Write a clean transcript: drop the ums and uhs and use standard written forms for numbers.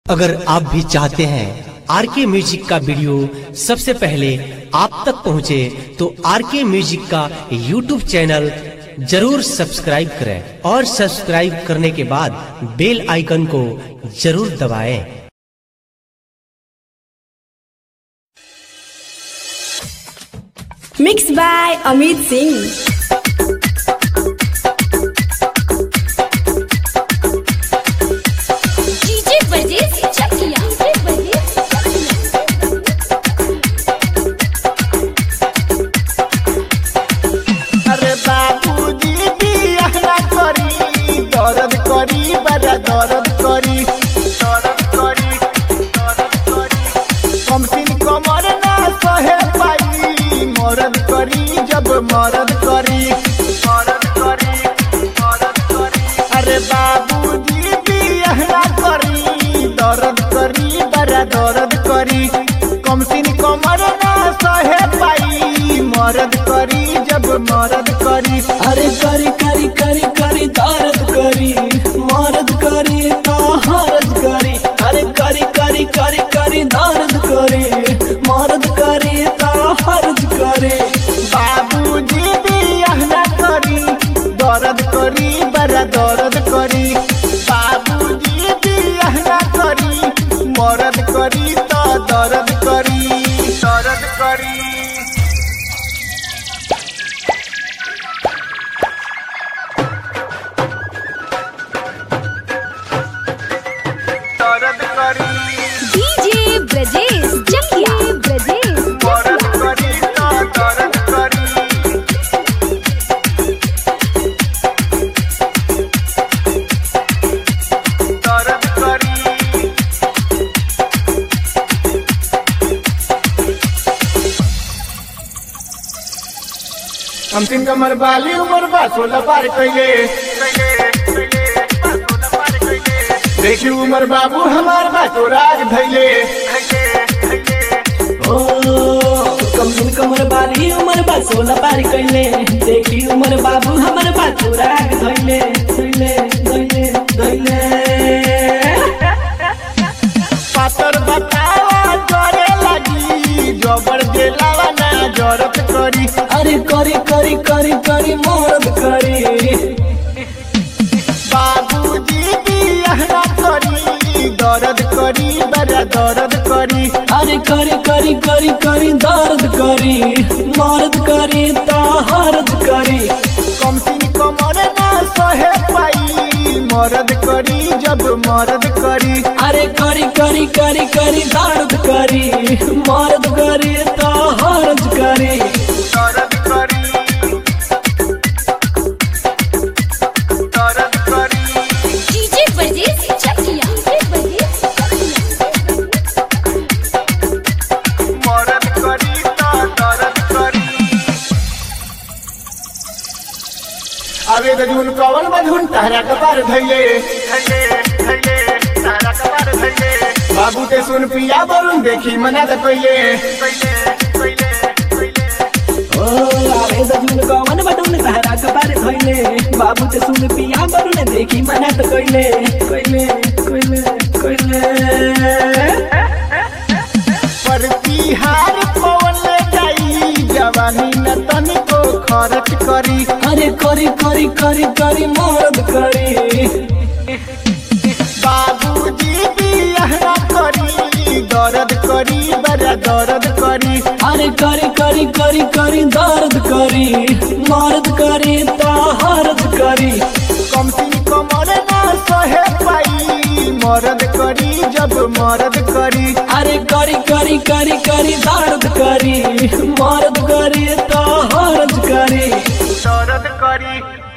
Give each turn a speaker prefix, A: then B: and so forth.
A: अगर आप भी चाहते हैं आरके म्यूजिक का वीडियो सबसे पहले आप तक पहुंचे तो आरके म्यूजिक का यूट्यूब चैनल जरूर सब्सक्राइब करें और सब्सक्राइब करने के बाद बेल आइकन को जरूर दबाएं।
B: Mix by Amit Singh.
C: अरे बाबूजी बियाह ना करी, दर्द करी बड़ा दर्द करी, कमसिन कमर ना सहे पाई, मरद करी जब मरद करी। अरे बाबूजी बियाह ना करी, दर्द करी बड़ा दर्द करी, कमसिन कमर ना सहे पाई, मरद करी जब मरद करी।
D: अरे करी करी करी करी दर्द करी, मर्द करी तो हर्ज करी। अरे करी करी करी करी दर्द करी, मर्द करी तो हर्ज करी।
C: बाबूजी बियाह ना करी, दर्द करी बड़ा दर्द करी, बाबूजी बियाह ना करी, मर्द करी तो दर्द करी।
B: डीजे ब्रजेश जकिया
C: मरद करी तो दर्द करी। हम तीन कमर बाली उमर बा 16 पार कैले, देखी उमर बाबू हमार बा तो राग धैले।
D: ओ कमसिन कमर बाली उमर बा 16 पार कैले, देखी उमर बाबू हमर बा राग धैले धैले धैले धैले।
C: पातर बतावा जरे लगी, जबर देलावा ना जरत करी।
D: अरे करी करी करी करी मर्द करी।
C: बाबूजी बियाह ना करी, दर्द करी बड़ा दर्द करी।
D: अरे करी करी करी करी दर्द करी, मर्द करी तो हर्ज करी।
C: कमसिन कमर ना सहे पाई, मरद करी जब मरद करी।
D: अरे करी करी करी करी दर्द करी, मर्द करी तो हर्ज करी।
B: डीजे ब्रजेश जकिया
C: मरद करी तो दर्द करी। अबे दजून कवन बधुन तारा कपार धैले, बाबू ते सुन पिया बरुन देखी मना त कइले।
D: ओ आवे दजुन कवन बटुन तारा कपार धइले, बाबू ते सुन पिया बरुन देखी मना त कइले कइले कइले कइले।
C: पर तिहार पवन ले जाई, जवानी न तनिको खर्च करी।
D: अरे करी करी करी करी मर्द करी।
C: बाबूजी बियाह ना करी, दर्द करी बड़ा दर्द करी।
D: अरे करी करी करी करी दर्द करी, मर्द करी तो हर्ज करी।
C: कमसिन कमर ना सहे पाई, मरद करी जब मरद करी।
D: अरे करी करी करी करी दर्द करी, मर्द करी तो हर्ज करी।
C: दर्द करी।